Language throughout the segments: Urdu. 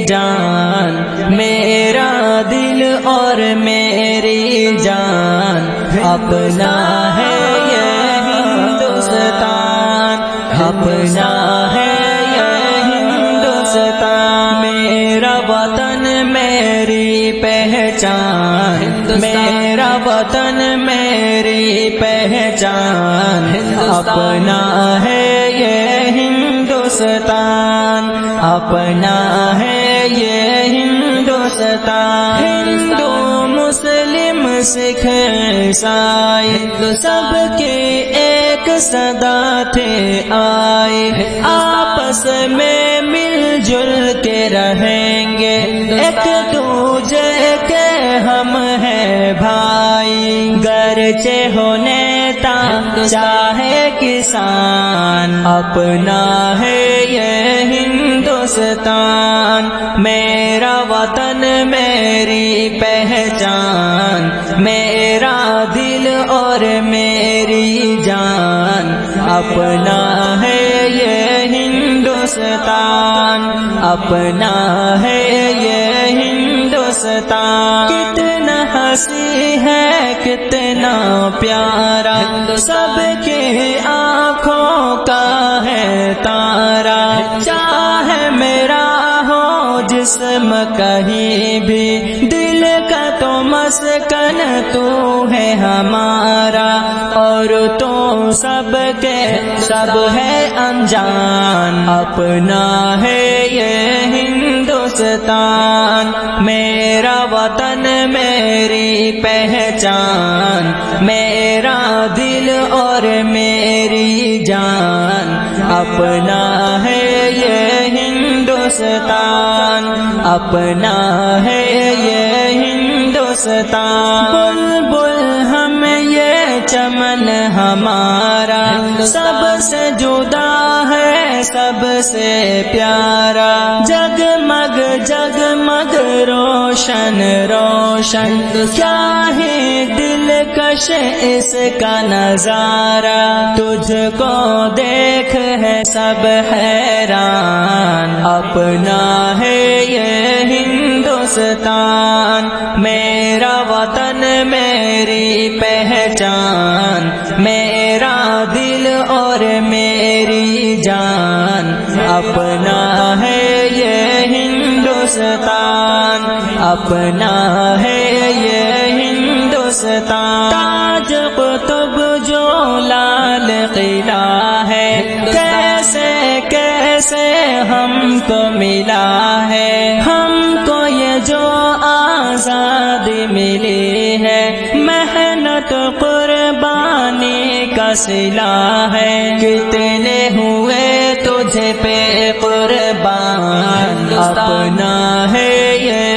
جان، میرا دل اور میری جان اپنا ہے یہ ہندوستان، اپنا ہے یہ ہندوستان، میرا وطن میری پہچان، میرا وطن میری پہچان، اپنا ہے یہ ہندوستان، اپنا ہے یہ ہندوستان، ہندو مسلم سکھ عیسائی سب کے ایک صدا تھے آئے، آپس میں مل جل کے رہیں گے، ایک دوجے کے ہم ہیں بھائی، گرچہ ہو نیتا چاہے کسان، اپنا ہے یہ ہندوستان، میرا وطن میری پہچان، میرا دل اور میری جان، اپنا ہے یہ ہندوستان، اپنا ہے یہ ہندوستان، کتنا حسی ہے کتنا پیارا، سب کے آنکھوں کا ہے تارا، چاہے میرا ہو جسم کہیں بھی، دل کا تو مسکن تو ہے ہمارا، اور تو سب کے سب ہے انجان، اپنا ہے یہ ہندوستان، میرا وطن میری پہچان، میرا دل اور میری جان، اپنا ہے یہ ہندوستان، اپنا ہے یہ ہندوستان، بلبل ہم یہ چمن ہمارا، سب سے جدا ہے سب سے پیارا، جگمگ جگمگ روشن روشن، کیا ہے دلکش اس کا نظارہ، تجھ کو دیکھ ہے سب حیران، اپنا ہے یہ ہندوستان، میرا وطن میری پہچان، میرا دل اور میری جان، اپنا ہے یہ ہندوستان، اپنا ہے یہ ہندوستان، تاج قطب جو لال قلعہ ہے، کیسے کیسے ہم کو ملا ہے، ہم کو یہ جو آزادی ملی ہے، محنت قربانی کا صلہ ہے، کتنے ہوئے تجھے پہ قربان، اپنا ہے یہ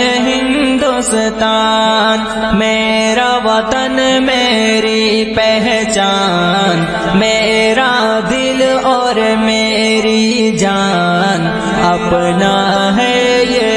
ہندوستان، میرا وطن میری پہچان، میرا دل اور میری جان، اپنا ہے یہ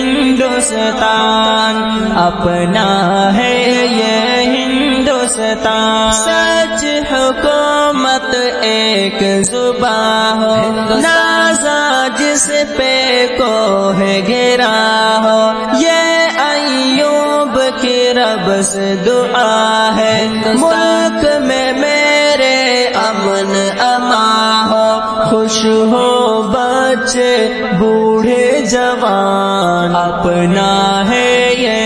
ہندوستان، اپنا ہے یہ ہندوستان، سچ حکومت ایک زباں ہو، نازا جس پہ کوہ گرا ہو، یہ ایوب کی رب سے دعا ہے، ملک میں میرے امن امان ہو، خوش ہو بچے بوڑھے جوان، اپنا ہے یہ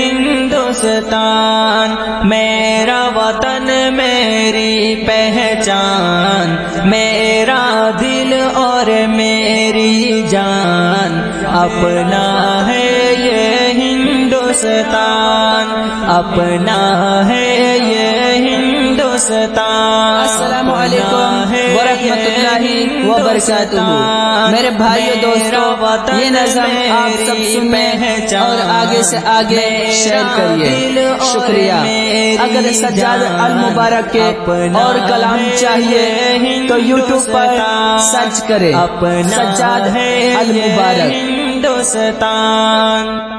ہندوستان، میرا وطن میری پہچان، میرا دل اور میری جان، اپنا ہے یہ ہندوستان، اپنا ہے یہ ہندوستان۔ السلام علیکم ورحمۃ اللہ وبرکاتہ۔ میرے بھائیو دوستو، یہ نظم آپ سب سنیں اور آگے سے آگے شیئر کریے، شکریہ۔ اگر سجاد المبارک کے اور کلام چاہیے تو یوٹیوب پر سرچ کریں سجاد المبارک۔ ہندوستان۔